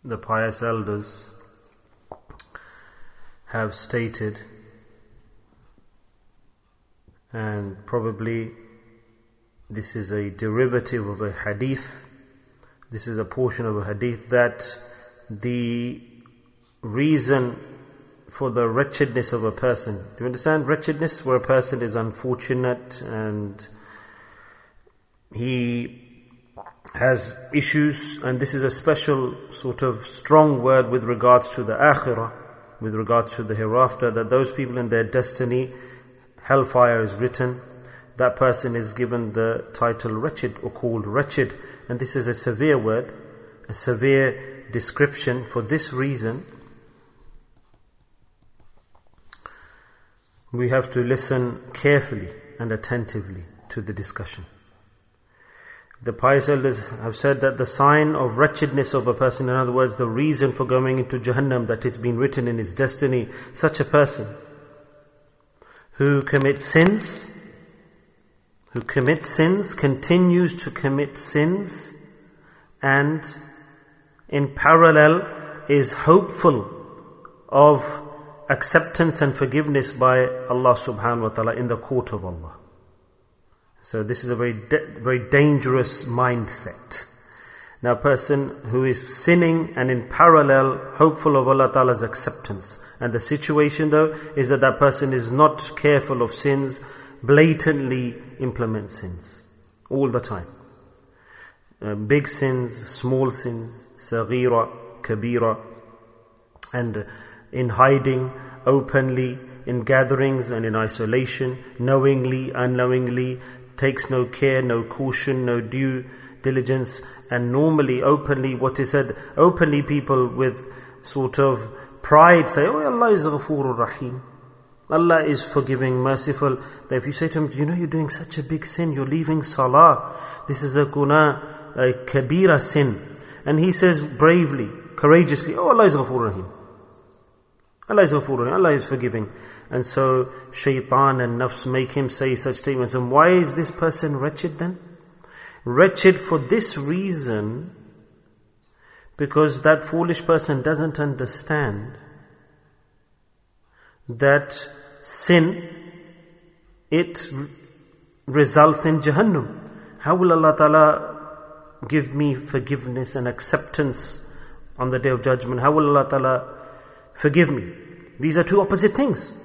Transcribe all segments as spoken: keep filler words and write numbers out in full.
the pious elders have stated, and probably this is a derivative of a hadith, this is a portion of a hadith, that the reason for the wretchedness of a person, do you understand wretchedness? Where a person is unfortunate and he has issues, and this is a special sort of strong word with regards to the akhirah, with regards to the hereafter, that those people in their destiny, hellfire is written, that person is given the title wretched or called wretched. And this is a severe word, a severe description. For this reason, we have to listen carefully and attentively to the discussion. The pious elders have said that the sign of wretchedness of a person, in other words, the reason for going into Jahannam, that it's been written in his destiny, such a person who commits sins, who commits sins, continues to commit sins, and in parallel is hopeful of acceptance and forgiveness by Allah subhanahu wa ta'ala in the court of Allah. So this is a very de- very dangerous mindset. Now, a person who is sinning and in parallel hopeful of Allah Ta'ala's acceptance. And the situation though is that that person is not careful of sins, blatantly implements sins all the time. Uh, big sins, small sins, saghira, kabira, and in hiding, openly, in gatherings and in isolation, knowingly, unknowingly, takes no care, no caution, no due diligence, and normally, openly, what is said, openly people with sort of pride say, oh, Allah is Ghafoorur Rahim. Allah is forgiving, merciful. That if you say to him, you know you're doing such a big sin, you're leaving salah, this is a guna, a kabira sin. And he says bravely, courageously, oh, Allah is Ghafoorur Rahim. Allah is Ghafoorur Rahim, Allah is forgiving. And so shaitan and nafs make him say such statements. And why is this person wretched then? Wretched for this reason, because that foolish person doesn't understand that sin, it results in Jahannam. How will Allah Ta'ala give me forgiveness and acceptance on the Day of Judgment? How will Allah Ta'ala forgive me? These are two opposite things.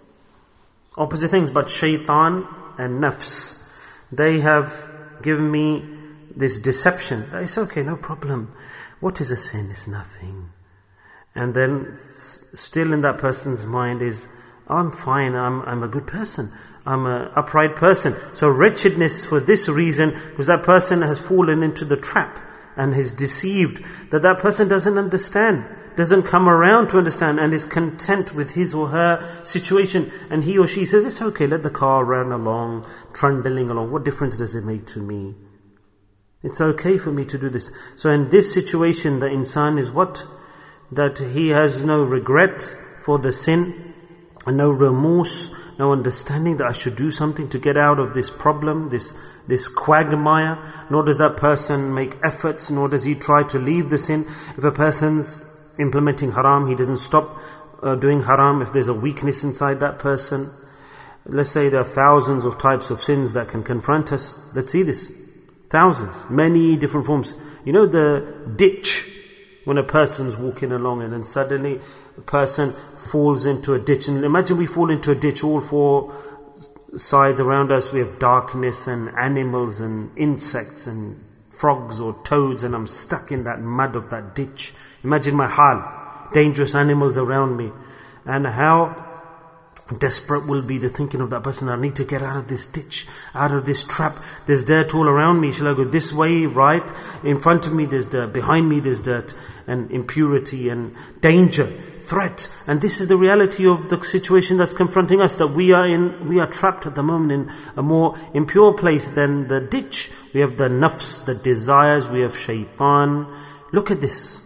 Opposite things, but shaitan and nafs, they have given me this deception. It's okay, no problem. What is a sin? It's nothing. And then still in that person's mind is, oh, I'm fine, I'm I'm a good person, I'm an upright person. So wretchedness for this reason, because that person has fallen into the trap and is deceived, that that person doesn't understand, doesn't come around to understand, and is content with his or her situation. And he or she says, it's okay, let the car run along, trundling along, what difference does it make to me? It's okay for me to do this. So in this situation, the insan is what? That he has no regret for the sin, and no remorse, no understanding that I should do something to get out of this problem, this this quagmire. Nor does that person make efforts, nor does he try to leave the sin. If a person's implementing haram, he doesn't stop uh, doing haram. If there's a weakness inside that person, let's say there are thousands of types of sins that can confront us. Let's see this. Thousands, many different forms. You know the ditch, when a person's walking along and then suddenly a person falls into a ditch. And imagine we fall into a ditch, all four sides around us we have darkness and animals and insects and frogs or toads, and I'm stuck in that mud of that ditch. Imagine my hal, dangerous animals around me, and how desperate will be the thinking of that person. I need to get out of this ditch, out of this trap. There's dirt all around me. Shall I go this way, right? In front of me there's dirt, behind me there's dirt, and impurity and danger, threat. And this is the reality of the situation that's confronting us, that we are in, we are trapped at the moment in a more impure place than the ditch. We have the nafs, the desires, we have shaitan. Look at this.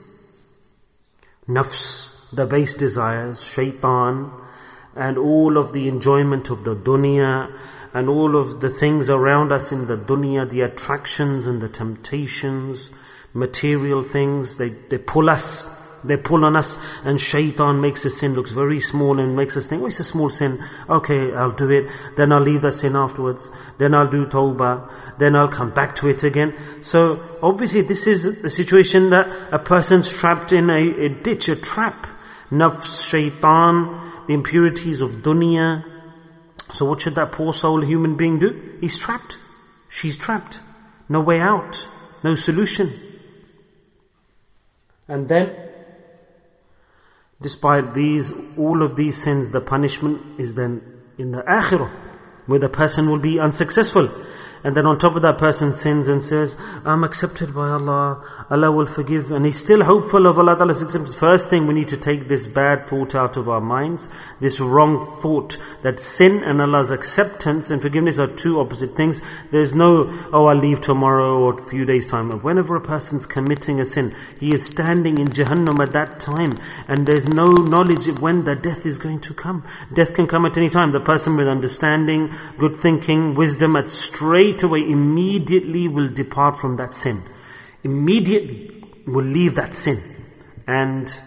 Nafs, the base desires, shaitan, and all of the enjoyment of the dunya, and all of the things around us in the dunya, the attractions and the temptations, material things, they, they pull us. They pull on us, and shaitan makes the sin look very small and makes us think, oh, it's a small sin. Okay, I'll do it. Then I'll leave that sin afterwards. Then I'll do tawbah. Then I'll come back to it again. So obviously this is a situation that a person's trapped in a, a ditch, a trap. Nafs, shaitan, the impurities of dunya. So what should that poor soul human being do? He's trapped. She's trapped. No way out. No solution. And then, despite these, all of these sins, the punishment is then in the akhirah, where the person will be unsuccessful. And then on top of that, person sins and says, I'm accepted by Allah, Allah will forgive. And he's still hopeful of Allah Ta'ala's acceptance. First thing, we need to take this bad thought out of our minds. This wrong thought that sin and Allah's acceptance and forgiveness are two opposite things. There's no, oh, I'll leave tomorrow or a few days time. Whenever a person's committing a sin, he is standing in Jahannam at that time. And there's no knowledge of when the death is going to come. Death can come at any time. The person with understanding, good thinking, wisdom, at straight away immediately will depart from that sin. Immediately will leave that sin and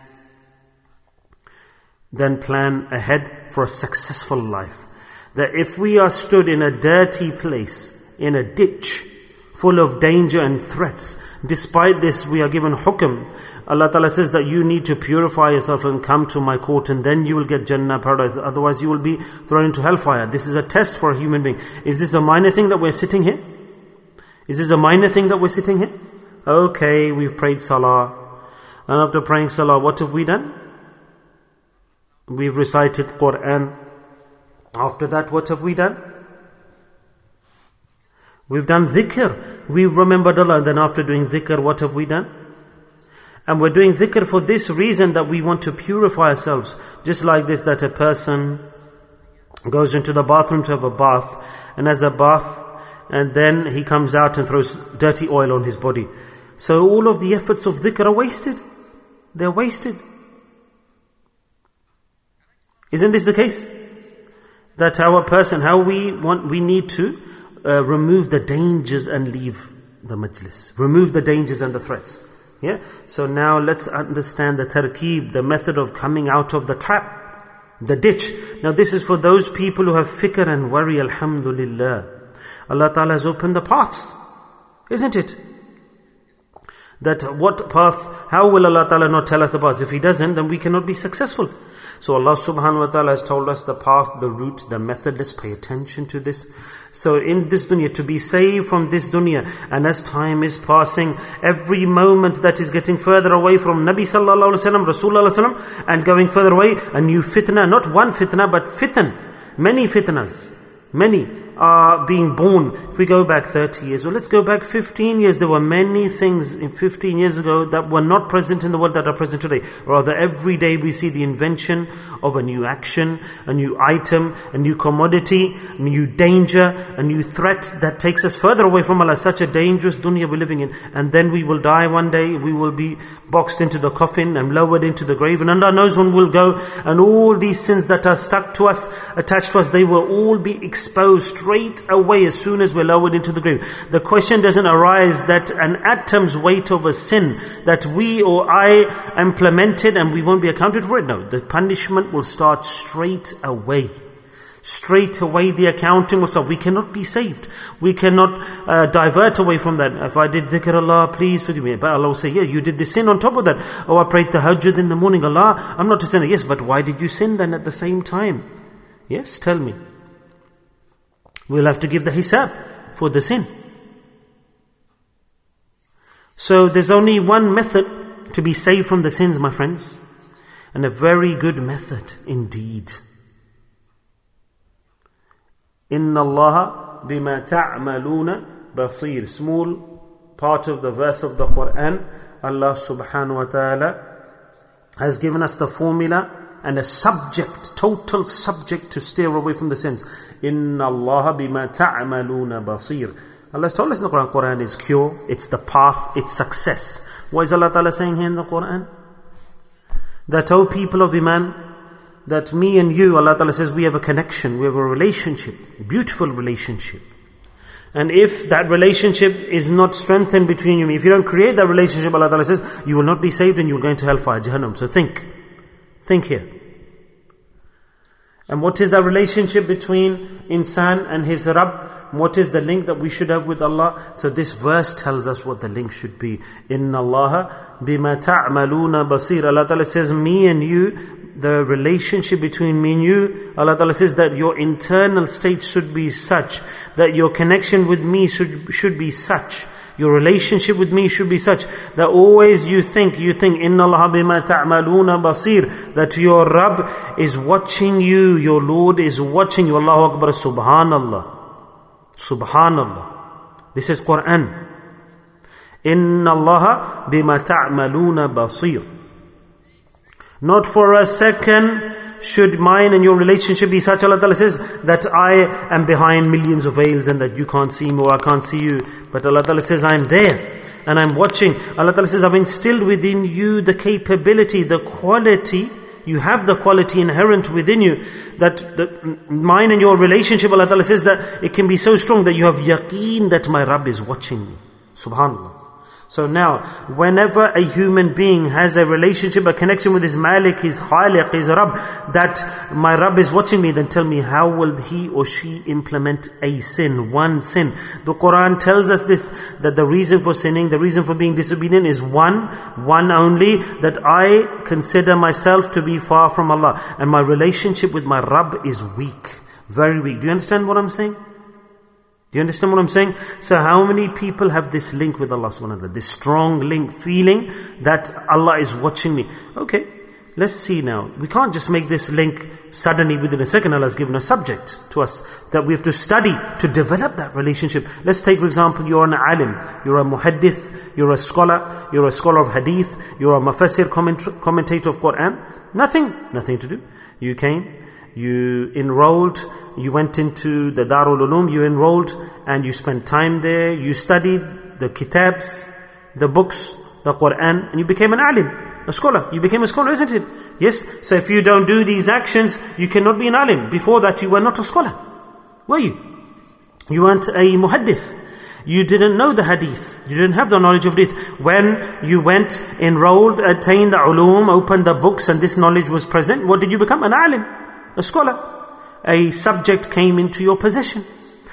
then plan ahead for a successful life. That if we are stood in a dirty place, in a ditch full of danger and threats, despite this we are given hukm. Allah Ta'ala says that you need to purify yourself and come to my court, and then you will get Jannah, paradise. Otherwise you will be thrown into hellfire. This is a test for a human being. Is this a minor thing that we're sitting here? Is this a minor thing that we're sitting here? Okay, we've prayed salah. And after praying salah, what have we done? We've recited Quran. After that, what have we done? We've done dhikr. We've remembered Allah. And then after doing dhikr, what have we done? And we're doing dhikr for this reason, that we want to purify ourselves. Just like this, that a person goes into the bathroom to have a bath, and has a bath, and then he comes out and throws dirty oil on his body. So all of the efforts of dhikr are wasted. They're wasted. Isn't this the case? That our person, how we want, we need to uh, remove the dangers and leave the majlis. Remove the dangers and the threats. Yeah. So now let's understand the tarkeeb, the method of coming out of the trap, the ditch. Now this is for those people who have fikr and worry. Alhamdulillah, Allah Ta'ala has opened the paths, isn't it? That what paths? How will Allah Ta'ala not tell us the paths? If He doesn't, then we cannot be successful. So Allah Subhanahu wa Ta'ala has told us the path, the route, the method. Let's pay attention to this. So in this dunya, to be saved from this dunya, and as time is passing, every moment that is getting further away from Nabi Sallallahu Alaihi Wasallam, Rasulullah Sallallahu Alaihi Wasallam, and going further away, a new fitna, not one fitna, but fitan, many fitnas, many are being born. If we go back thirty years, or let's go back fifteen years, there were many things in fifteen years ago that were not present in the world that are present today. Rather, every day we see the invention of a new action, a new item, a new commodity, a new danger, a new threat that takes us further away from Allah. Such a dangerous dunya we're living in. And then we will die one day, we will be boxed into the coffin and lowered into the grave, and Allah knows when we'll go, and all these sins that are stuck to us, attached to us, they will all be exposed straight away as soon as we're lowered into the grave. The question doesn't arise that an atom's weight of a sin that we or I implemented and we won't be accounted for it. No, the punishment will start straight away. Straight away the accounting will start. We cannot be saved. We cannot uh, divert away from that. If I did dhikr, Allah, please forgive me. But Allah will say, yeah, you did this sin on top of that. Oh, I prayed tahajjud in the morning. Allah, I'm not a sinner. Yes, but why did you sin then at the same time? Yes, tell me. We'll have to give the hisab for the sin. So there's only one method to be saved from the sins, my friends. And a very good method indeed. Inna Allah bima ta'maluna basir. Small part of the verse of the Quran. Allah subhanahu wa ta'ala has given us the formula and a subject, total subject to steer away from the sins. Inna Allah bima ta'maluna basir. Allah has told us in the Quran, Quran is cure, it's the path, it's success. What is Allah Ta'ala saying here in the Quran? That, O people of Iman, that me and you, Allah Ta'ala says, we have a connection, we have a relationship, beautiful relationship. And if that relationship is not strengthened between you, if you don't create that relationship, Allah Ta'ala says, you will not be saved and you will go into hellfire, Jahannam. So think. Think here. And what is that relationship between insan and his Rabb? What is the link that we should have with Allah? So this verse tells us what the link should be. Inna Allah bima ta'maluna basir. Allah Ta'ala says, me and you, the relationship between me and you, Allah Ta'ala says that your internal state should be such, that your connection with me should, should be such, your relationship with me should be such, that always you think, you think, Inna Allah bima ta'maluna basir, that your Rabb is watching you, your Lord is watching you. Allahu Akbar, Subhanallah. Subhanallah. This is Quran. Inna Allah bima ta'maluna basir. Not for a second should mine and your relationship be such, Allah Ta'ala says, that I am behind millions of veils and that you can't see me or I can't see you. But Allah Ta'ala says, I am there and I'm watching. Allah Ta'ala says, I've instilled within you the capability, the quality. You have the quality inherent within you, that the, mine and your relationship, Allah Ta'ala says that it can be so strong that you have yaqeen that my Rabb is watching me. Subhanallah. So now, whenever a human being has a relationship, a connection with his Malik, his Khaliq, his Rabb, that my Rabb is watching me, then tell me, how will he or she implement a sin, one sin? The Quran tells us this, that the reason for sinning, the reason for being disobedient is one, one only, that I consider myself to be far from Allah, and my relationship with my Rabb is weak, very weak. Do you understand what I'm saying? Do you understand what I'm saying? So how many people have this link with Allah subhanahu wa ta'ala? This strong link, feeling that Allah is watching me. Okay, let's see now. We can't just make this link suddenly within a second. Allah has given a subject to us that we have to study to develop that relationship. Let's take, for example, you're an alim, you're a muhaddith, you're a scholar, you're a scholar of hadith, you're a mufassir, comment- commentator of Quran. Nothing, nothing to do. You came, you enrolled, you went into the Darul Ulum, you enrolled and you spent time there, you studied the kitabs, the books, the Quran, and you became an alim, a scholar. You became a scholar, isn't it? Yes. So if you don't do these actions, you cannot be an alim. Before that you were not a scholar, were you? You weren't a muhaddith. You didn't know the hadith. You didn't have the knowledge of hadith. When you went, enrolled, attained the ulum, opened the books and this knowledge was present, what did you become? An alim, a scholar. A subject came into your possession.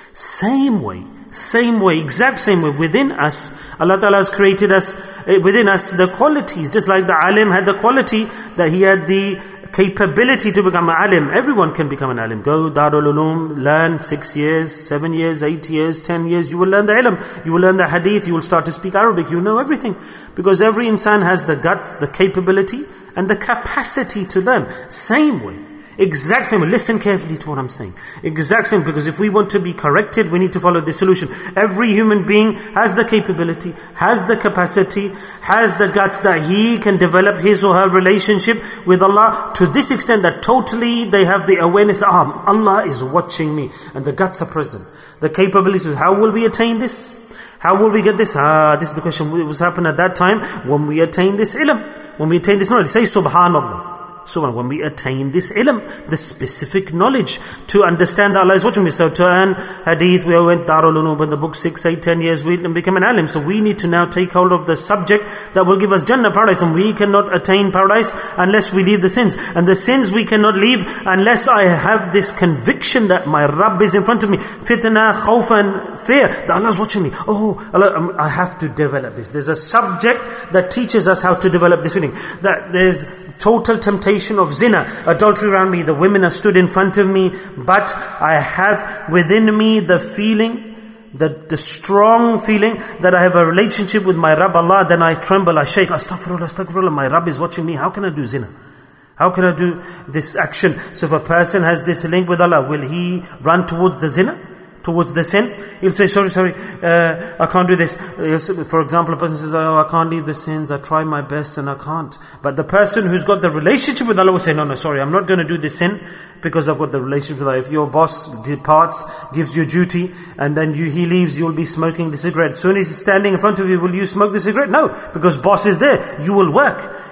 Same way, same way, exact same way. Within us, Allah Ta'ala has created us, within us the qualities. Just like the alim had the quality that he had the capability to become an alim. Everyone can become an alim. Go Darul Ulum, learn six years, seven years, eight years, ten years. You will learn the ilm. You will learn the hadith. You will start to speak Arabic. You know everything. Because every insan has the guts, the capability and the capacity to learn. Same way. Exact same. Listen carefully to what I'm saying. Exact same. Because if we want to be corrected, we need to follow this solution. Every human being has the capability, has the capacity, has the guts that he can develop his or her relationship with Allah to this extent that totally they have the awareness that ah, Allah is watching me, and the guts are present. The capabilities. How will we attain this? How will we get this? Ah, this is the question. What was happening at that time when we attain this ilm, when we attain this knowledge? Say Subhanallah. So when we attain this ilm, the specific knowledge to understand that Allah is watching me. So to earn hadith, we went Darul Ulum in the book six, eight, ten years, we became an alim. So we need to now take hold of the subject that will give us Jannah, paradise. And we cannot attain paradise unless we leave the sins. And the sins we cannot leave unless I have this conviction that my Rabb is in front of me. Fitna, khawf and fear. That Allah is watching me. Oh, Allah, I have to develop this. There's a subject that teaches us how to develop this feeling. That there's total temptation of zina, adultery around me, the women are stood in front of me, but I have within me the feeling, the, the strong feeling that I have a relationship with my Rabb Allah. Then I tremble, I shake, astaghfirullah, astaghfirullah, my Rabb is watching me. How can I do zina? How can I do this action? So if a person has this link with Allah, will he run towards the zina? Towards the sin? He'll say, sorry, sorry, uh, I can't do this. Say, for example, a person says, oh, I can't leave the sins, I try my best and I can't. But the person who's got the relationship with Allah will say, no, no, sorry, I'm not going to do this sin because I've got the relationship with Allah. If your boss departs, gives you duty, and then you, he leaves, you'll be smoking the cigarette. Soon as he's standing in front of you, will you smoke the cigarette? No, because boss is there. You will work.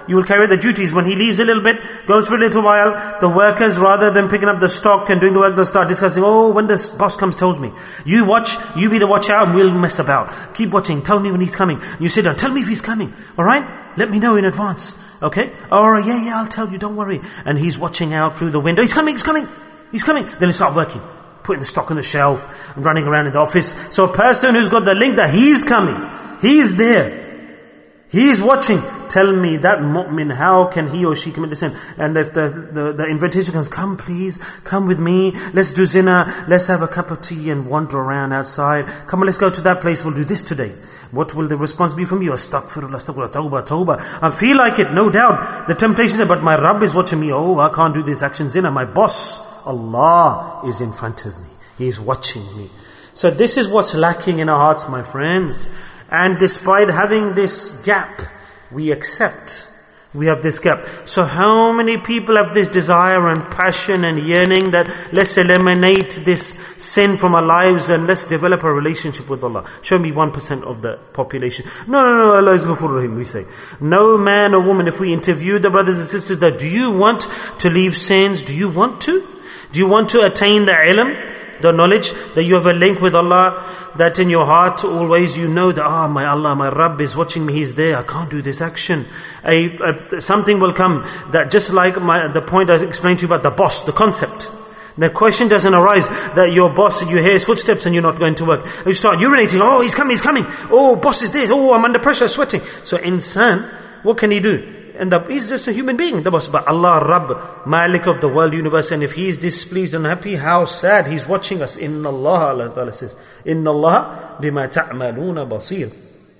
You will carry the duties. When he leaves a little bit, goes for a little while, the workers, rather than picking up the stock and doing the work, they'll start discussing, oh, when the boss comes, tells me. You watch, you be the watch out, and we'll mess about. Keep watching, tell me when he's coming. You sit down, tell me if he's coming. Alright? Let me know in advance. Okay? Alright, yeah, yeah, I'll tell you, don't worry. And he's watching out through the window. He's coming, he's coming, he's coming. Then he start working. Putting the stock on the shelf and running around in the office. So a person who's got the link that he's coming, he's there, he's watching. Tell me that mu'min, how can he or she commit the sin? And if the, the, the invitation comes, come please, come with me, let's do zina, let's have a cup of tea and wander around outside. Come on, let's go to that place, we'll do this today. What will the response be from you? Astaghfirullah, astaghfirullah, tawbah, tawbah. I feel like it, no doubt. The temptation is, but my Rabb is watching me. Oh, I can't do this action zina. My boss, Allah, is in front of me. He is watching me. So this is what's lacking in our hearts, my friends. And despite having this gap, we accept. We have this gap. So how many people have this desire and passion and yearning that let's eliminate this sin from our lives and let's develop a relationship with Allah. Show me one percent of the population. No, no, no, Allah is Ghafur Rahim, we say. No man or woman, if we interview the brothers and sisters, that do you want to leave sins? Do you want to? Do you want to attain the ilm? The knowledge that you have a link with Allah, that in your heart always you know that, ah, oh, my Allah, my Rabb is watching me, He's there, I can't do this action. A, a, something will come that just like my, the point I explained to you about the boss, the concept. The question doesn't arise that your boss, you hear his footsteps and you're not going to work. You start urinating, oh, he's coming, he's coming. Oh, boss is there, oh, I'm under pressure, sweating. So insan, what can he do? And the, he's just a human being, the boss. But Allah, Rabb, Malik of the world, universe, and if He is displeased and unhappy, how sad. He's watching us. Inna Allah, Allah Ta'ala says, Inna Allah bima ta'maluna basir.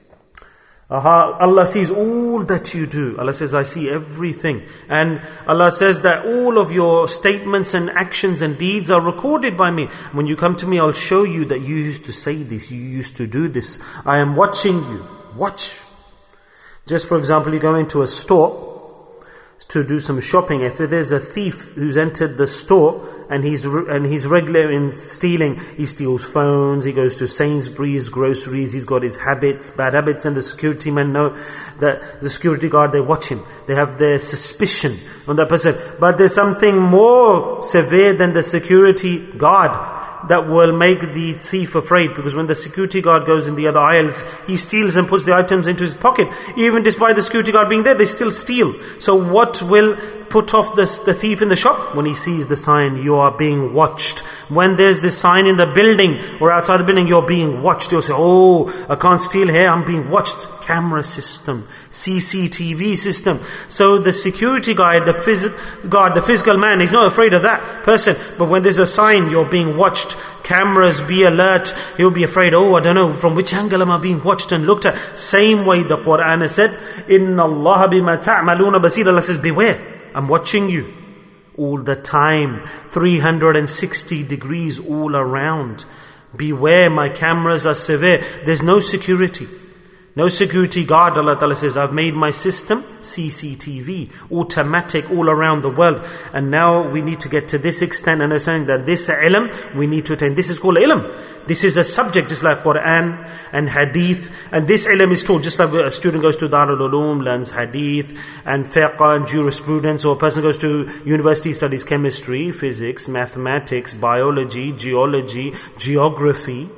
Aha, Allah sees all that you do. Allah says, I see everything. And Allah says that all of your statements and actions and deeds are recorded by me. When you come to me, I'll show you that you used to say this, you used to do this. I am watching you. Watch. Just for example, you go into a store to do some shopping. If there's a thief who's entered the store and he's and he's regular in stealing, he steals phones, he goes to Sainsbury's, groceries, he's got his habits, bad habits, and the security men know that the security guard, they watch him. They have their suspicion on that person. But there's something more severe than the security guard that will make the thief afraid, because when the security guard goes in the other aisles, he steals and puts the items into his pocket. Even despite the security guard being there, they still steal. So what will put off the, the thief in the shop? When he sees the sign, you are being watched. When there's this sign in the building or outside the building, you're being watched. You'll say, oh, I can't steal here, I'm being watched. Camera system, C C T V system. So the security guard, the phys- guard, the physical man, he's not afraid of that person. But when there's a sign, you're being watched, cameras, be alert, he'll be afraid, oh, I don't know, from which angle am I being watched and looked at? Same way the Quran has said, Inna Allah bima ta'maluna basir. Allah says, beware, I'm watching you all the time, three hundred sixty degrees all around. Beware, my cameras are severe. There's no security. No security guard. Allah Ta'ala says, I've made my system C C T V, automatic all around the world. And now we need to get to this extent, understanding that this ilm, we need to attain. This is called ilm. This is a subject just like Quran and Hadith. And this ilm is taught just like a student goes to Darul Uloom, learns Hadith and Fiqh and jurisprudence, or a person goes to university, studies chemistry, physics, mathematics, biology, geology, geography,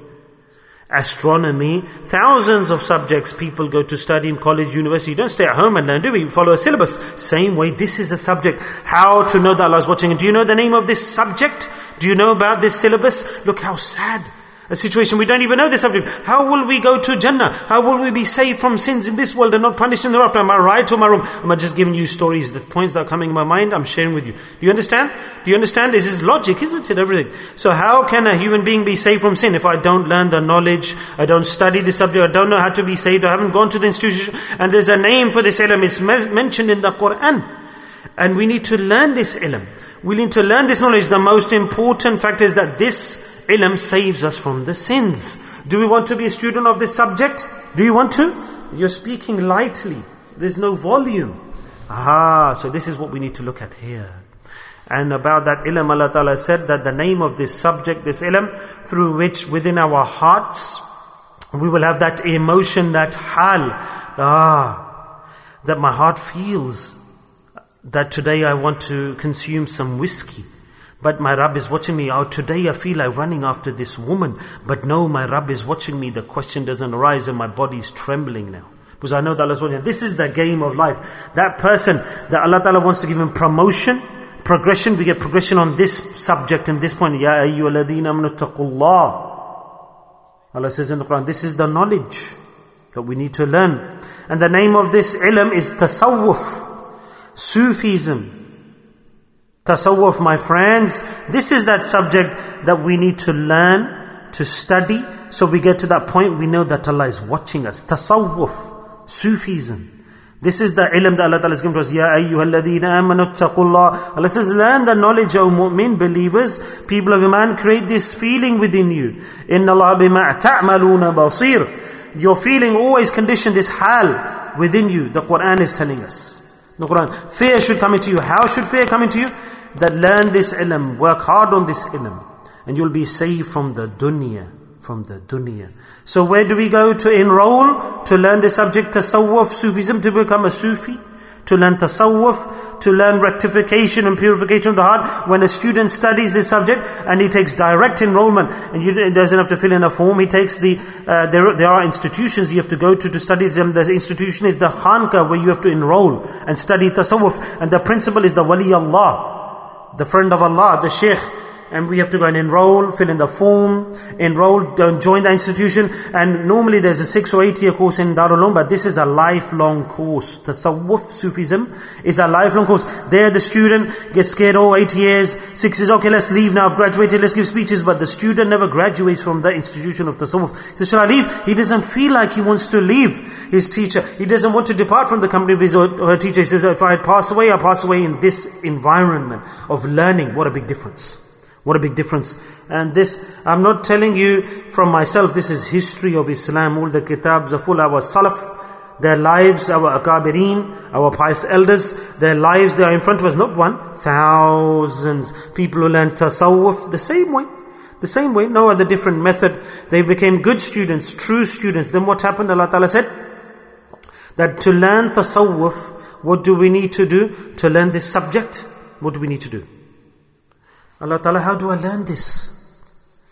astronomy, thousands of subjects people go to study in college, university. You don't stay at home and learn, do we? We follow a syllabus. Same way, this is a subject. How to know that Allah is watching. And do you know the name of this subject? Do you know about this syllabus? Look how sad. A situation we don't even know this subject. How will we go to Jannah? How will we be saved from sins in this world and not punished in the hereafter? Am I right or am I wrong? Am I just giving you stories, the points that are coming in my mind, I'm sharing with you. Do you understand? Do you understand? This is logic, isn't it? Everything. So how can a human being be saved from sin if I don't learn the knowledge, I don't study the subject, I don't know how to be saved, I haven't gone to the institution, and there's a name for this ilm, it's mentioned in the Quran. And we need to learn this ilm. We need to learn this knowledge. The most important fact is that this ilm saves us from the sins. Do we want to be a student of this subject? Do you want to? You're speaking lightly. There's no volume. Aha, so this is what we need to look at here. And about that ilm, Allah Ta'ala said that the name of this subject, this ilm, through which within our hearts, we will have that emotion, that hal. Ah, that my heart feels that today I want to consume some whiskey. But my Rabb is watching me. Oh, today I feel like running after this woman. But no, my Rabb is watching me. The question doesn't arise and my body is trembling now. Because I know that Allah is watching. This is the game of life. That person that Allah Ta'ala wants to give him promotion, progression, we get progression on this subject and this point. Ya ayyuhalladhina amanu taqullah. Allah says in the Quran, this is the knowledge that we need to learn. And the name of this ilm is tasawwuf, Sufism. Tasawwuf, my friends, this is that subject that we need to learn, to study, so we get to that point we know that Allah is watching us. Tasawwuf, Sufism. This is the ilm that Allah Ta'ala is giving to us. Ya ayyuhalladhina amanu taqullah. Allah says, learn the knowledge, O mu'min, believers, people of Iman, create this feeling within you. Inna Allah bima ta'maluna basir. Your feeling always condition this hal within you. The Quran is telling us. The Quran. Fear should come into you. How should fear come into you? That learn this ilm, work hard on this ilm, and you'll be saved from the dunya, from the dunya. So where do we go to enroll? To learn the subject tasawwuf, Sufism, to become a Sufi, to learn tasawwuf, to learn rectification and purification of the heart. When a student studies this subject and he takes direct enrollment, and he doesn't have to fill in a form, he takes the, uh, there, there are institutions you have to go to to study them. The institution is the khanka, where you have to enroll and study tasawwuf. And the principal is the wali Allah, the friend of Allah, the sheikh. And we have to go and enroll, fill in the form, enroll, don't join the institution. And normally there's a six or eight year course in Darul Uloom, but this is a lifelong course. Tasawwuf, Sufism is a lifelong course. There the student gets scared, oh, eight years, six years, okay, let's leave now, I've graduated, let's give speeches. But the student never graduates from the institution of Tasawwuf. So shall I leave? He doesn't feel like he wants to leave his teacher. He doesn't want to depart from the company of his or her teacher. He says, if I pass away, I pass away in this environment of learning. What a big difference. What a big difference. And this, I'm not telling you from myself, this is history of Islam. All the kitabs are full. Our salaf, their lives, our akabirin, our pious elders, their lives, they are in front of us. Not one, thousands. People who learn tasawwuf the same way. The same way, no other different method. They became good students, true students. Then what happened? Allah Ta'ala said that to learn tasawwuf, what do we need to do? To learn this subject, what do we need to do? Allah Ta'ala, how do I learn this?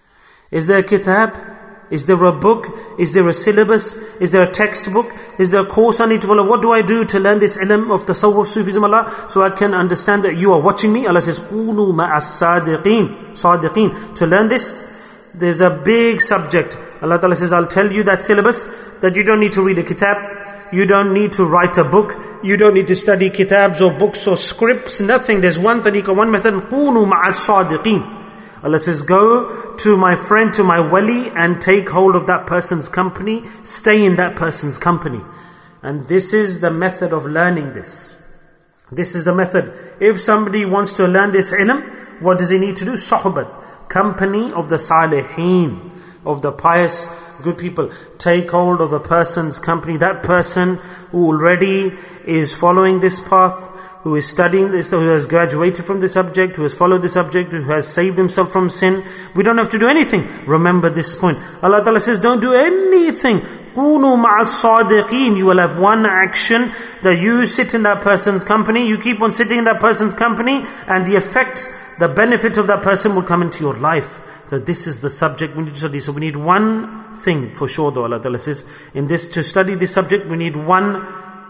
Is there a kitab? Is there a book? Is there a syllabus? Is there a textbook? Is there a course I need to follow? What do I do to learn this ilm of tasawwuf, Sufism, Allah? So I can understand that you are watching me. Allah says, قُولُوا مَعَ الصَّادِقِينَ صَادِقِينَ. To learn this, there's a big subject. Allah Ta'ala says, I'll tell you that syllabus, that you don't need to read a kitab. You don't need to write a book. You don't need to study kitabs or books or scripts, nothing. There's one tariqah, one method. قُولُوا مَعَ الصَّادِقِينَ. Allah says, go to my friend, to my wali, and take hold of that person's company. Stay in that person's company. And this is the method of learning this. This is the method. If somebody wants to learn this ilm, what does he need to do? Suhbat, company of the salihin, of the pious good people. Take hold of a person's company. That person who already is following this path, who is studying this, who has graduated from the subject, who has followed the subject, who has saved himself from sin. We don't have to do anything. Remember this point. Allah Ta'ala says, don't do anything. كُونُوا مَعَ الصَّادِقِينَ. You will have one action, that you sit in that person's company, you keep on sitting in that person's company, and the effects, the benefit of that person will come into your life. So this is the subject we need to study. So we need one thing for sure though, Allah Ta'ala says, in this, to study this subject, we need one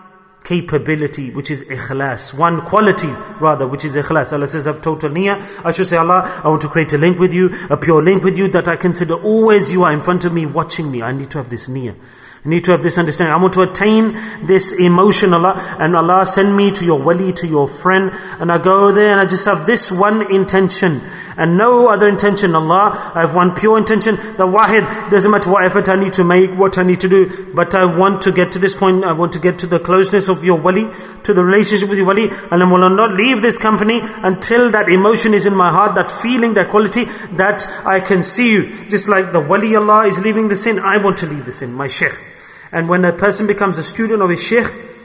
capability, which is ikhlas. One quality, rather, which is ikhlas. Allah says, have total niyyah. I should say, Allah, I want to create a link with you, a pure link with you, that I consider always you are in front of me, watching me. I need to have this niyyah. I need to have this understanding. I want to attain this emotion, Allah. And Allah, send me to your wali, to your friend. And I go there and I just have this one intention. And no other intention, Allah. I have one pure intention. The wahid, doesn't matter what effort I need to make, what I need to do. But I want to get to this point. I want to get to the closeness of your wali, to the relationship with your wali. And I will not leave this company until that emotion is in my heart, that feeling, that quality, that I can see you. Just like the wali Allah is leaving the sin, I want to leave the sin, my shaykh. And when a person becomes a student of his shaykh,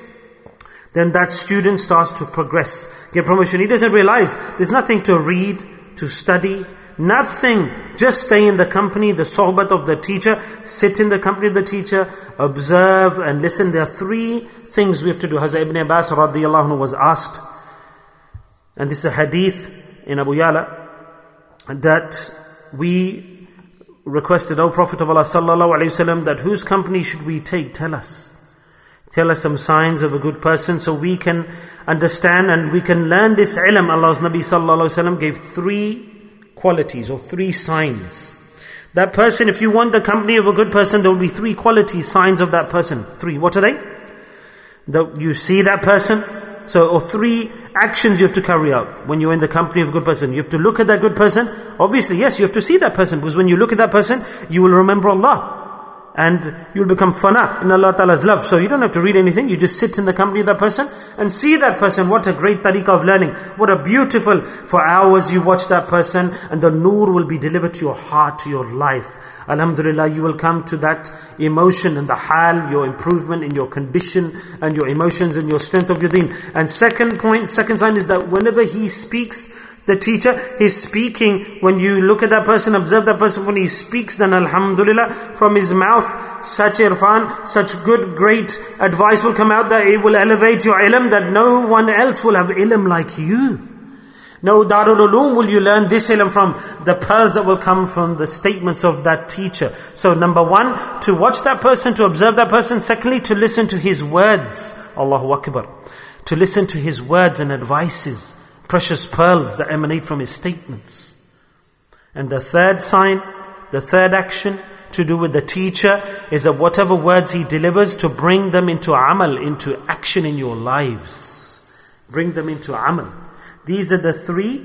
then that student starts to progress, get promotion. He doesn't realize there's nothing to read, to study, nothing. Just stay in the company, the sohbat of the teacher, sit in the company of the teacher, observe and listen. There are three things we have to do. Hazrat Ibn Abbas radiyallahu anhu was asked, and this is a hadith in Abu Yala, that we requested, O Prophet of Allah sallallahu alayhi wasallam, that whose company should we take? Tell us. Tell us some signs of a good person so we can understand and we can learn this ilm. Allah's Nabi sallallahu alayhi wasallam gave three qualities or three signs. That person, if you want the company of a good person, there will be three qualities, signs of that person. Three. What are they? That you see that person. So, or three actions you have to carry out when you're in the company of a good person. You have to look at that good person. Obviously, yes, you have to see that person, because when you look at that person, you will remember Allah. And you'll become fana in Allah Ta'ala's love. So you don't have to read anything. You just sit in the company of that person and see that person. What a great tariqah of learning. What a beautiful, for hours you watch that person and the noor will be delivered to your heart, to your life. Alhamdulillah, you will come to that emotion and the hal, your improvement in your condition and your emotions and your strength of your deen. And second point, second sign is that whenever he speaks, the teacher is speaking, when you look at that person, observe that person, when he speaks, then alhamdulillah, from his mouth, such irfan, such good, great advice will come out that it will elevate your ilm, that no one else will have ilm like you. No Darul Uloom will you learn this ilm from, the pearls that will come from the statements of that teacher. So number one, to watch that person, to observe that person. Secondly, to listen to his words. Allahu Akbar. To listen to his words and advices. Precious pearls that emanate from his statements. And the third sign, the third action to do with the teacher is that whatever words he delivers, to bring them into amal, into action in your lives. Bring them into amal. These are the three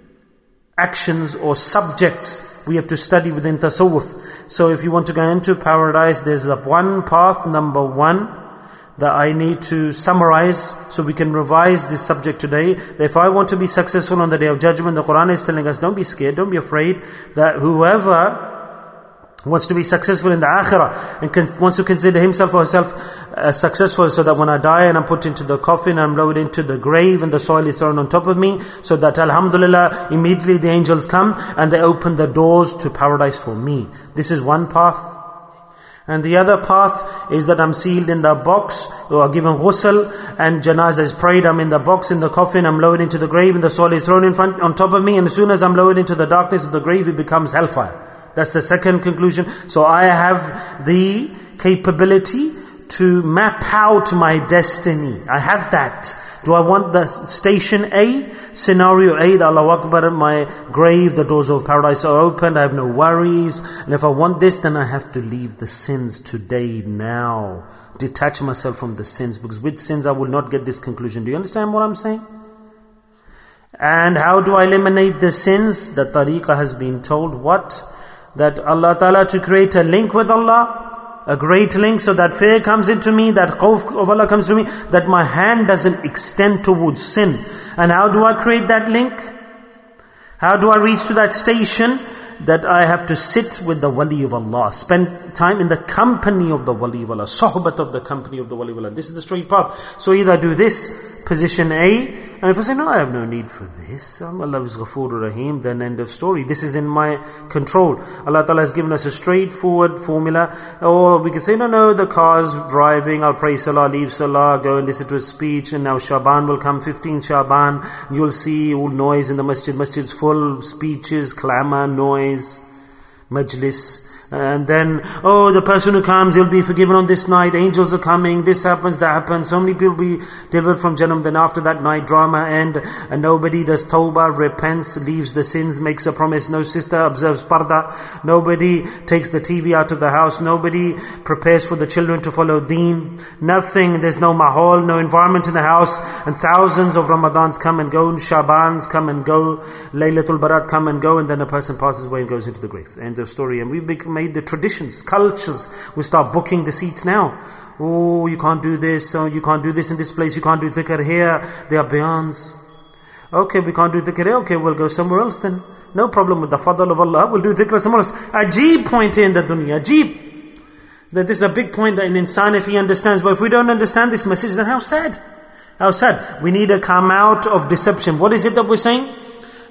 actions or subjects we have to study within tasawwuf. So if you want to go into paradise, there's the one path, number one, that I need to summarize so we can revise this subject today. That if I want to be successful on the Day of Judgment, the Quran is telling us, don't be scared, don't be afraid, that whoever wants to be successful in the akhirah and con- wants to consider himself or herself uh, successful, so that when I die and I'm put into the coffin and I'm lowered into the grave and the soil is thrown on top of me, so that alhamdulillah, immediately the angels come and they open the doors to paradise for me. This is one path. And the other path is that I'm sealed in the box, or given ghusl, and janazah is prayed, I'm in the box, in the coffin, I'm lowered into the grave, and the soil is thrown in front, on top of me, and as soon as I'm lowered into the darkness of the grave, it becomes hellfire. That's the second conclusion. So I have the capability to map out my destiny. I have that. Do I want the station A, scenario A, the Allahu Akbar, my grave, the doors of paradise are opened, I have no worries. And if I want this, then I have to leave the sins today, now. Detach myself from the sins, because with sins I will not get this conclusion. Do you understand what I'm saying? And how do I eliminate the sins? The tariqah has been told what? That Allah Ta'ala, to create a link with Allah, a great link, so that fear comes into me, that khawf of Allah comes to me, that my hand doesn't extend towards sin. And how do I create that link? How do I reach to that station? That I have to sit with the wali of Allah, spend time in the company of the wali of Allah, sohbat of the company of the wali of Allah. This is the straight path. So either do this, position A, and if I say, no, I have no need for this, Allah is Ghafoor Rahim, then end of story. This is in my control. Allah Ta'ala has given us a straightforward formula. Or we can say, no, no, the car's driving, I'll pray Salah, leave Salah, go and listen to a speech, and now Shaban will come, fifteenth Shaban, you'll see all noise in the masjid, masjid's full, speeches, clamor, noise, majlis. And then, oh, the person who comes, he'll be forgiven on this night, angels are coming, this happens, that happens, so many people will be delivered from Jannah. Then after that night, drama end, and nobody does tawbah, repents, leaves the sins, makes a promise, no sister observes parda, nobody takes the T V out of the house, nobody prepares for the children to follow deen, nothing, there's no mahol, no environment in the house, and thousands of Ramadans come and go, and Shabans come and go, Laylatul Barat come and go, and then a person passes away and goes into the grave. End of story. And we've made the traditions, cultures. We start booking the seats now. Oh, you can't do this, oh, you can't do this in this place, you can't do dhikr here, there are bayans. Okay, we can't do dhikr here, okay, we'll go somewhere else then. No problem with the fadl of Allah, we'll do dhikr somewhere else. Ajib point in the dunya, ajib. That this is a big point that an insan, if he understands, but if we don't understand this message, then how sad? How sad? We need to come out of deception. What is it that we're saying?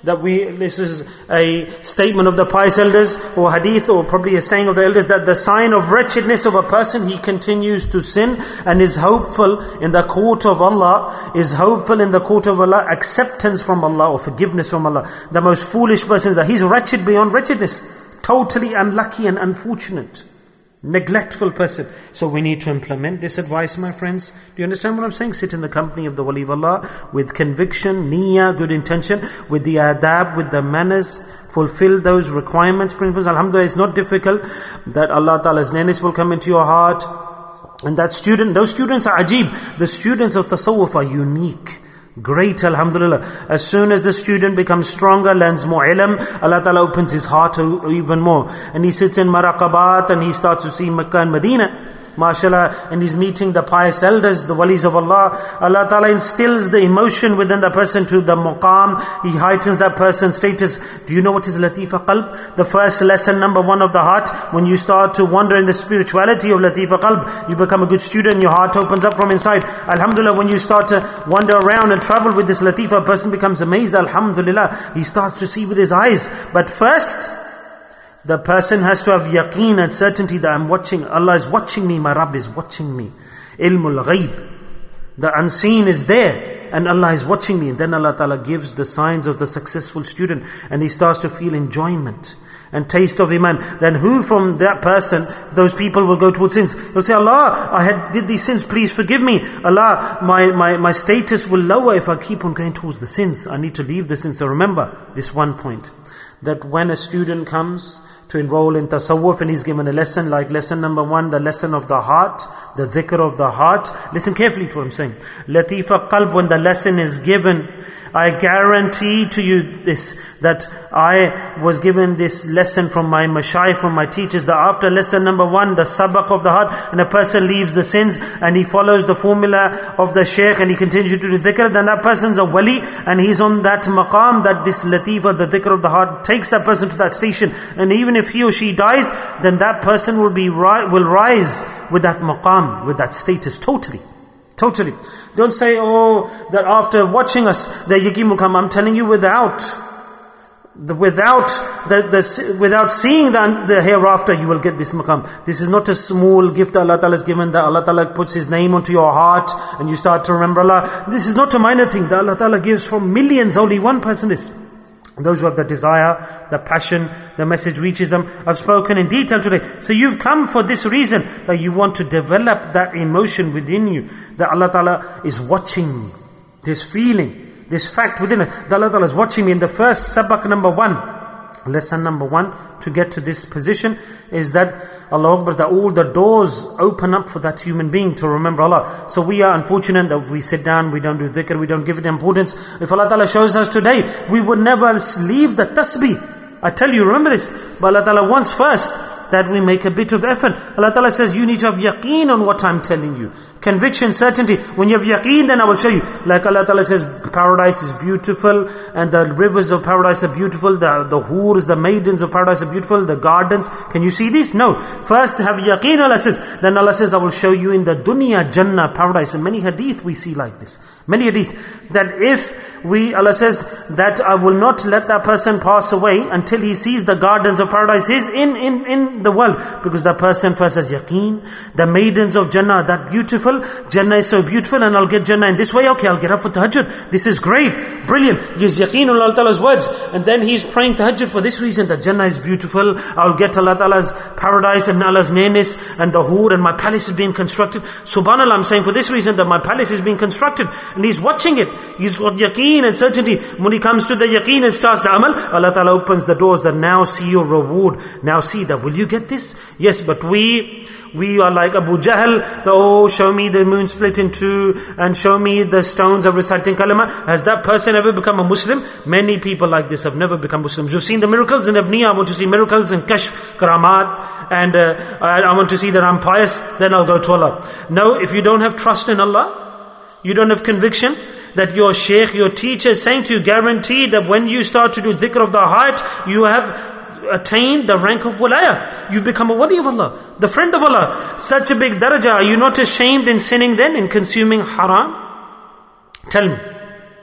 that we, this is a statement of the pious elders, or hadith, or probably a saying of the elders, that the sign of wretchedness of a person, he continues to sin and is hopeful in the court of Allah, is hopeful in the court of Allah, acceptance from Allah or forgiveness from Allah. The most foolish person is that he's wretched beyond wretchedness, totally unlucky and unfortunate, neglectful person. So we need to implement this advice, my friends. Do you understand what I'm saying? Sit in the company of the wali of Allah with conviction, niyyah, good intention, with the adab, with the manners, fulfill those requirements, principles. Alhamdulillah, it's not difficult that Allah Ta'ala's nearness will come into your heart. And that student, those students are ajib. The students of tasawwuf are unique. Great, alhamdulillah. As soon as the student becomes stronger, learns more ilm, Allah Ta'ala opens his heart even more. And he sits in maraqabat and he starts to see Makkah and Medina. MashaAllah, and he's meeting the pious elders, the walis of Allah. Allah Ta'ala instills the emotion within the person to the muqam. He heightens that person's status. Do you know what is Latifa Qalb? The first lesson, number one of the heart. When you start to wander in the spirituality of Latifa Qalb, you become a good student, your heart opens up from inside. Alhamdulillah, when you start to wander around and travel with this Latifa, a person becomes amazed. Alhamdulillah, he starts to see with his eyes. But first, the person has to have yaqeen and certainty that I'm watching, Allah is watching me, my Rabb is watching me. Ilmul ghaib. The unseen is there and Allah is watching me. And then Allah Ta'ala gives the signs of the successful student and he starts to feel enjoyment and taste of Iman. Then who from that person, those people will go towards sins. They'll say, Allah, I had did these sins, please forgive me. Allah, my, my, my status will lower if I keep on going towards the sins. I need to leave the sins. So remember this one point, that when a student comes to enroll in tasawwuf and he's given a lesson like lesson number one, the lesson of the heart, the dhikr of the heart. Listen carefully to what I'm saying. Latifa Qalb, when the lesson is given, I guarantee to you this, that I was given this lesson from my mashayikh, from my teachers, that after lesson number one, the sabaq of the heart, and a person leaves the sins and he follows the formula of the shaykh and he continues to do dhikr, then that person's a wali and he's on that maqam, that this latifa, the dhikr of the heart, takes that person to that station. And even if he or she dies, then that person will be ri- will rise with that maqam, with that status, totally. Totally. Don't say, oh, that after watching us, the yaqeen will come. I'm telling you, without, the, without, the, the, without seeing the, the hereafter, you will get this maqam. This is not a small gift that Allah Ta'ala has given, that Allah Ta'ala puts His name onto your heart and you start to remember Allah. This is not a minor thing that Allah Ta'ala gives from millions, only one person is. Those who have the desire, the passion, the message reaches them. I've spoken in detail today. So you've come for this reason, that you want to develop that emotion within you, that Allah Ta'ala is watching me. This feeling, this fact within us, that Allah Ta'ala is watching me. In the first sabak number one, lesson number one, to get to this position, is that Allah Akbar, that all the doors open up for that human being to remember Allah. So we are unfortunate that if we sit down, we don't do dhikr, we don't give it importance. If Allah Ta'ala shows us today, we would never leave the tasbih. I tell you, remember this. But Allah Ta'ala wants first that we make a bit of effort. Allah Ta'ala says, you need to have yaqeen on what I'm telling you. Conviction, certainty. When you have yaqeen, then I will show you. Like Allah Ta'ala says, paradise is beautiful and the rivers of paradise are beautiful. The, the hurs, the maidens of paradise are beautiful. The gardens. Can you see this? No. First have yaqeen, Allah says. Then Allah says, I will show you in the dunya, Jannah, paradise. And many hadith we see like this. Many hadith. That if we, Allah says, that I will not let that person pass away until he sees the gardens of paradise is in, in, in the world. Because that person first has yaqeen. The maidens of Jannah are that beautiful. Jannah is so beautiful and I'll get Jannah in this way. Okay, I'll get up for tahajjud. This is great. Brilliant. He has yaqeen on Allah Ta'ala's words. And then he's praying tahajjud for this reason, that Jannah is beautiful. I'll get Allah Ta'ala's paradise and Allah's nearness and the hur, and my palace is being constructed. Subhanallah, I'm saying for this reason that my palace is being constructed. And he's watching it. He's got yaqeen and certainty. When he comes to the yaqeen and starts the amal, Allah Ta'ala opens the doors that now see your reward. Now see that. Will you get this? Yes, but we... We are like Abu Jahl, the, oh, show me the moon split in two and show me the stones of reciting kalima. Has that person ever become a Muslim? Many people like this have never become Muslims. You've seen the miracles in Abniya. I want to see miracles in Kashf, Karamat, and uh, I, I want to see that I'm pious, then I'll go to Allah. No, if you don't have trust in Allah, you don't have conviction, that your shaykh, your teacher is saying to you, guarantee that when you start to do dhikr of the heart, you have attained the rank of walaya. You've become a wali of Allah, the friend of Allah. Such a big daraja. Are you not ashamed in sinning then, in consuming haram? Tell me.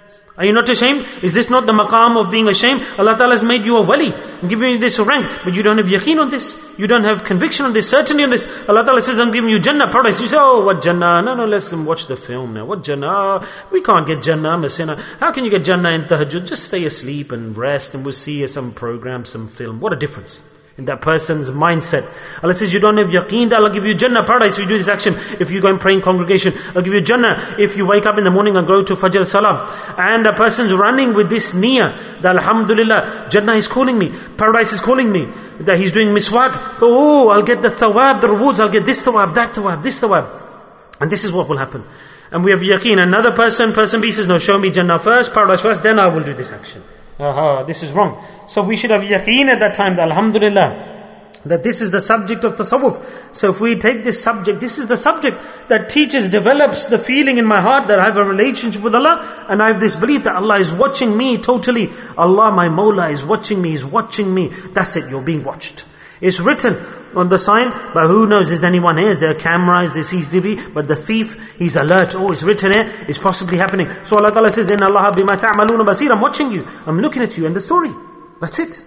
Are you not ashamed? Is this not the maqam of being ashamed? Allah Ta'ala has made you a wali and given you this rank, but you don't have yaqeen on this. You don't have conviction on this, certainty on this. Allah Ta'ala says, I'm giving you Jannah, paradise. You say, oh, what Jannah? No, no, let's watch the film now. What Jannah? We can't get Jannah, I'm a sinner. How can you get Jannah in tahajjud? Just stay asleep and rest and we'll see some program, some film. What a difference in that person's mindset. Allah says, you don't have yaqeen that Allah give you Jannah, paradise if you do this action. If you go and pray in congregation, I'll give you Jannah. If you wake up in the morning and go to Fajr Salah, and a person's running with this niyyah, that Alhamdulillah, Jannah is calling me, paradise is calling me, that he's doing miswak, oh, I'll get the thawab, the rewards, I'll get this thawab, that thawab, this thawab. And this is what will happen. And we have yaqeen. Another person, person B says, no, show me Jannah first, paradise first, then I will do this action. Aha, this is wrong. So we should have yaqeen at that time, that Alhamdulillah, that this is the subject of tasawwuf. So if we take this subject, this is the subject that teaches, develops the feeling in my heart that I have a relationship with Allah, and I have this belief that Allah is watching me totally. Allah, my Mawla, is watching me, is watching me. That's it, you're being watched. It's written on the sign, but who knows, is there anyone here? Is there a camera? Is there C C T V? But the thief, he's alert. Oh, it's written here. It's possibly happening. So Allah Ta'ala says, Inna Allah bima ta'maluna basir. I'm watching you. I'm looking at you and the story. That's it.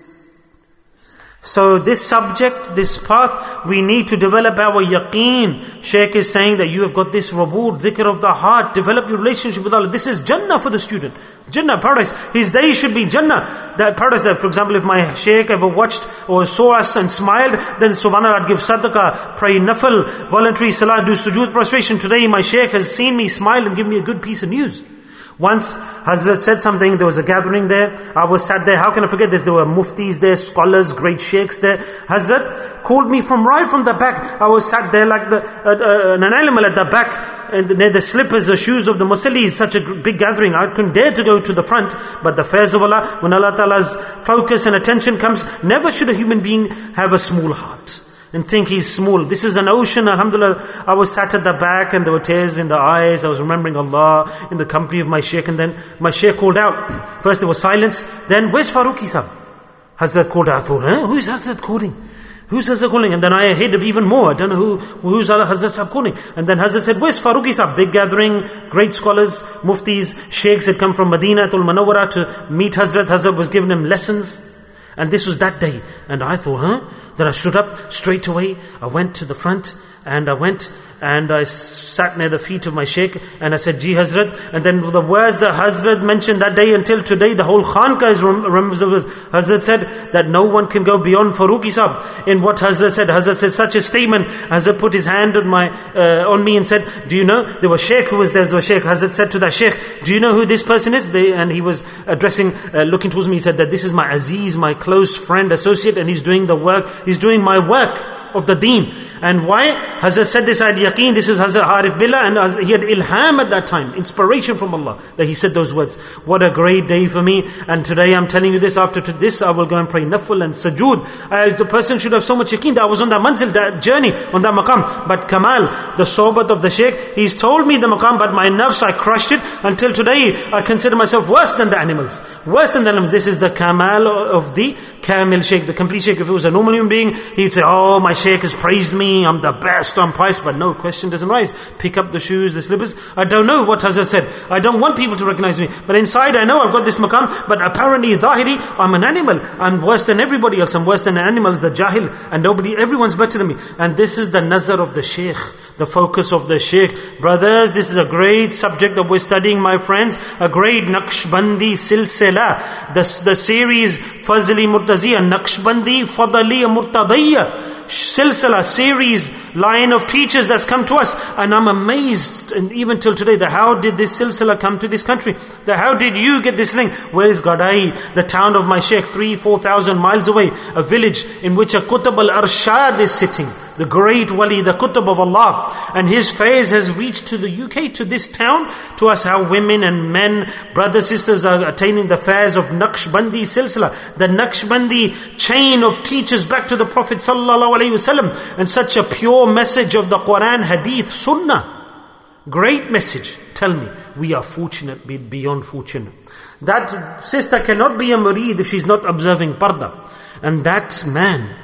So this subject, this path, we need to develop our yaqeen. Shaykh is saying that you have got this reward, dhikr of the heart. Develop your relationship with Allah. This is Jannah for the student. Jannah, paradise. His day should be Jannah. That paradise, that for example, if my shaykh ever watched or saw us and smiled, then subhanAllah, I'd give sadaqah, pray nafil, voluntary salah, do sujood prostration. Today my shaykh has seen me smile and give me a good piece of news. Once Hazrat said something, there was a gathering there, I was sat there, how can I forget this? There were muftis there, scholars, great sheikhs there. Hazrat called me from right from the back. I was sat there like the, uh, uh, an animal at the back, and near the slippers, the shoes of the musalli. Such a big gathering, I couldn't dare to go to the front. But the fairs of Allah, when Allah Ta'ala's focus and attention comes, never should a human being have a small heart and think he's small. This is an ocean, alhamdulillah. I was sat at the back and there were tears in the eyes. I was remembering Allah in the company of my shaykh, and then my shaykh called out. First there was silence, then, where's Farooqi sahab? Hazrat called out. I thought, huh? Who is Hazrat calling? Who's Hazrat calling? And then I hid even more. I don't know who, who's Hazrat sahab calling. And then Hazrat said, where's Farooqi sahab? Big gathering, great scholars, muftis, sheikhs had come from Madinah to Al-Manawwara to meet Hazrat. Hazrat was giving him lessons. And this was that day. And I thought, huh? Then I stood up straight away. I went to the front and I went and I sat near the feet of my shaykh and I said, Ji Hazrat. And then the words that Hazrat mentioned that day until today, the whole Khanka is remembers of us. Hazrat said that no one can go beyond Farooqi sahab. In what Hazrat said, Hazrat said such a statement. Hazrat put his hand on my uh, on me and said, do you know, there was shaykh who was there, there was shaykh. Hazrat said to that shaykh, do you know who this person is? They, and he was addressing, uh, looking towards me, he said that this is my Aziz, my close friend, associate, and he's doing the work, he's doing my work of the deen. And why? Hazrat said this, I had yaqeen, this is Hazrat Harith Billah, and he had ilham at that time, inspiration from Allah, that he said those words. What a great day for me. And today I'm telling you this, after this I will go and pray nafil and sujood. Uh, the person should have so much yaqeen that I was on that manzil, that journey, on that maqam. But Kamal, the sohbat of the shaykh, he's told me the maqam, but my nafs, I crushed it. Until today I consider myself worse than the animals. Worse than the animals. This is the Kamal of the Kamil shaykh, the complete shaykh. If it was a normal human being, he'd say, oh, my shaykh has praised me, I'm the best, I'm pious. But no, question doesn't rise. Pick up the shoes, the slippers. I don't know what Hazrat said. I don't want people to recognize me. But inside I know I've got this maqam. But apparently, dhahiri, I'm an animal. I'm worse than everybody else. I'm worse than the animals, the jahil. And nobody, everyone's better than me. And this is the nazar of the shaykh. The focus of the shaykh. Brothers, this is a great subject that we're studying, my friends. A great Naqshbandi silsila. The, the series Fazli Murtaziya, Naqshbandi Fadaliya Murtadiyya. Silsila, series, line of teachers that's come to us. And I'm amazed, and even till today, that how did this silsila come to this country? That how did you get this thing? Where is Gadai, the town of my shaykh, three, four thousand miles away, a village in which a Qutb al-Arshad is sitting. The great wali, the Qutb of Allah. And his faiz has reached to the U K, to this town, to us how women and men, brothers, sisters are attaining the faiz of Naqshbandi silsila. The Naqshbandi chain of teachers back to the Prophet sallallahu alaihi wasallam. And such a pure message of the Quran, Hadith, Sunnah. Great message. Tell me, we are fortunate, beyond fortunate. That sister cannot be a murid if she's not observing parda. And that man,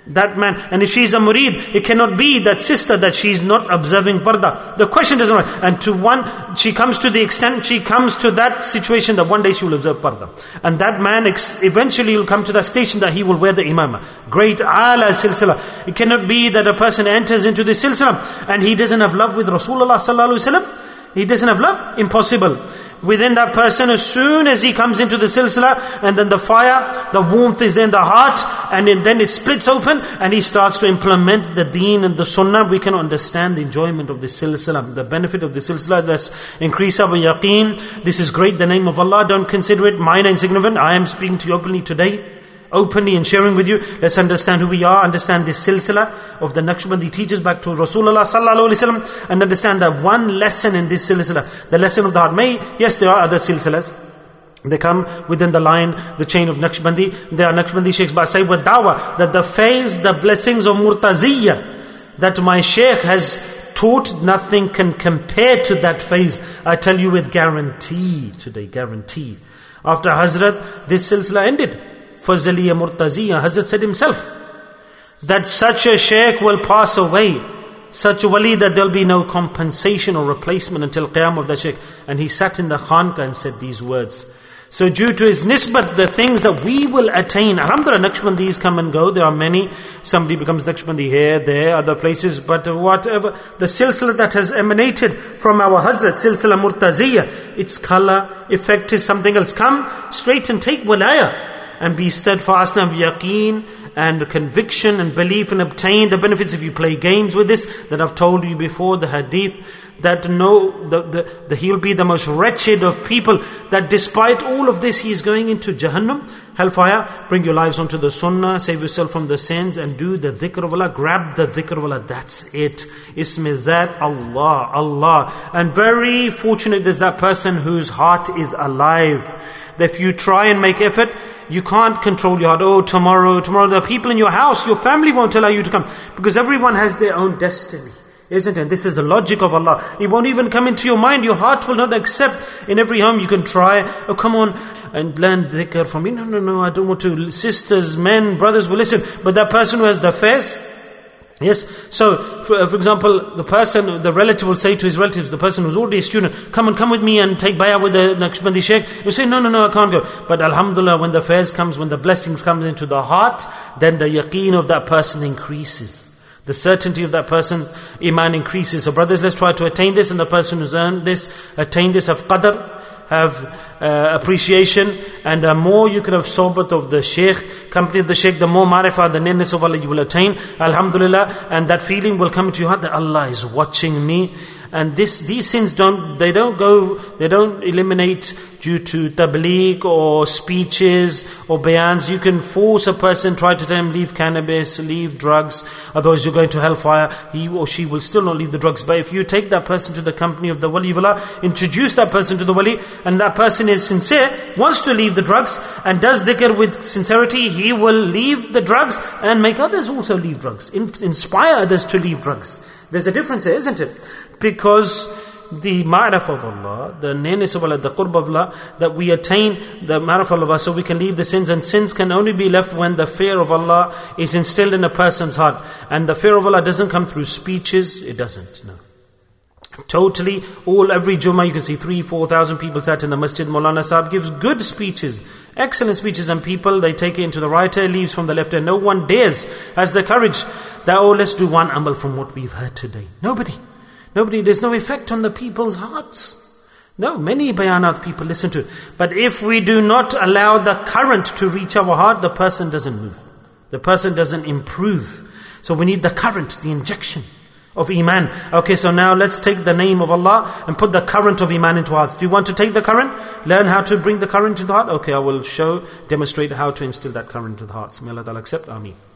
that man. And if she's a murid, it cannot be that sister that she's not observing parda. The question doesn't matter. And to one, she comes to the extent, she comes to that situation that one day she will observe parda. And that man ex- eventually will come to that station that he will wear the imamah. Great ala silsila. It cannot be that a person enters into the silsila and he doesn't have love with Rasulullah sallallahu alaihi wasallam. He doesn't have love? Impossible. Within that person, as soon as he comes into the silsila, and then the fire, the warmth is in the heart, and then it splits open, and he starts to implement the deen and the sunnah, we can understand the enjoyment of the silsila, the benefit of the silsila. That's increase our yaqeen. This is great, the name of Allah. Don't consider it minor, insignificant. I am speaking to you openly today, openly and sharing with you. Let's understand who we are, understand this silsila of the Naqshbandi teachers back to Rasulullah sallallahu alaihi wasallam, and understand that one lesson in this silsila, the lesson of the heart. May, yes, there are other silsilas. They come within the line, the chain of Naqshbandi. There are Naqshbandi sheikhs, but say with dawah, that the faith, the blessings of Murtaziyya, that my sheikh has taught, nothing can compare to that phase. I tell you with guarantee today, guarantee. After Hazrat, this silsila ended. Fazaliya Murtaziyya, Hazrat said himself that such a shaykh will pass away, such a wali, that there'll be no compensation or replacement until Qiyam of that shaykh. And he sat in the khanqa and said these words. So due to his nisbat, the things that we will attain, alhamdulillah, Naqshbandis come and go, there are many. Somebody becomes Naqshbandi here, there, other places, but whatever, the silsila that has emanated from our Hazrat, silsila Murtaziyya, its color, effect is something else. Come straight and take walaya, and be steadfast and have yaqeen and conviction and belief, and obtain the benefits. If you play games with this, that I've told you before, the hadith, that no, the, the, the, he'll be the most wretched of people, that despite all of this, he is going into Jahannam, hellfire. Bring your lives onto the sunnah, save yourself from the sins, and do the dhikr of Allah. Grab the dhikr of Allah, that's it. Ism is that, Allah, Allah. And very fortunate is that person whose heart is alive. That if you try and make effort, you can't control your heart. Oh, tomorrow, tomorrow, the people in your house, your family won't allow you to come. Because everyone has their own destiny, isn't it? And this is the logic of Allah. It won't even come into your mind. Your heart will not accept. In every home you can try, oh come on, and learn dhikr from me. No, no, no, I don't want to. Sisters, men, brothers will listen. But that person who has the fez, yes, so for, for example, the person, the relative will say to his relatives, the person who's already a student, come and come with me and take bayah with the Naqshbandi Sheikh. You say, no, no, no, I can't go. But alhamdulillah, when the faiz comes, when the blessings comes into the heart, then the yaqeen of that person increases. The certainty of that person, iman increases. So brothers, let's try to attain this, and the person who's earned this, attain this, have qadr, have uh, appreciation, and the more you can have sohbat of the shaykh, company of the shaykh, the more marifah, the nearness of Allah you will attain, alhamdulillah, and that feeling will come into your heart that Allah is watching me. And this, these sins don't, they don't go, they don't eliminate due to tabligh or speeches or bayans. You can force a person, try to tell him, leave cannabis, leave drugs, otherwise you're going to hellfire. He or she will still not leave the drugs. But if you take that person to the company of the wali of Allah, introduce that person to the wali, and that person is sincere, wants to leave the drugs, and does dhikr with sincerity, he will leave the drugs and make others also leave drugs. In, inspire others to leave drugs. There's a difference here, isn't it? Because the ma'rifah of Allah, the nearness of Allah, the qurb of Allah, that we attain the ma'rifah of Allah so we can leave the sins. And sins can only be left when the fear of Allah is instilled in a person's heart. And the fear of Allah doesn't come through speeches, it doesn't, no. Totally, all every Jummah you can see three, four thousand people sat in the masjid. Maulana Sahib gives good speeches, excellent speeches, and people, they take it into the right ear, leaves from the left ear. No one dares, has the courage that, oh, let's do one amal from what we've heard today. Nobody. Nobody, there's no effect on the people's hearts. No, many bayanat people listen to it. But if we do not allow the current to reach our heart, the person doesn't move. The person doesn't improve. So we need the current, the injection of iman. Okay, so now let's take the name of Allah and put the current of iman into our hearts. Do you want to take the current? Learn how to bring the current into the heart? Okay, I will show, demonstrate how to instill that current into the hearts. May Allah Ta'ala accept. Ameen.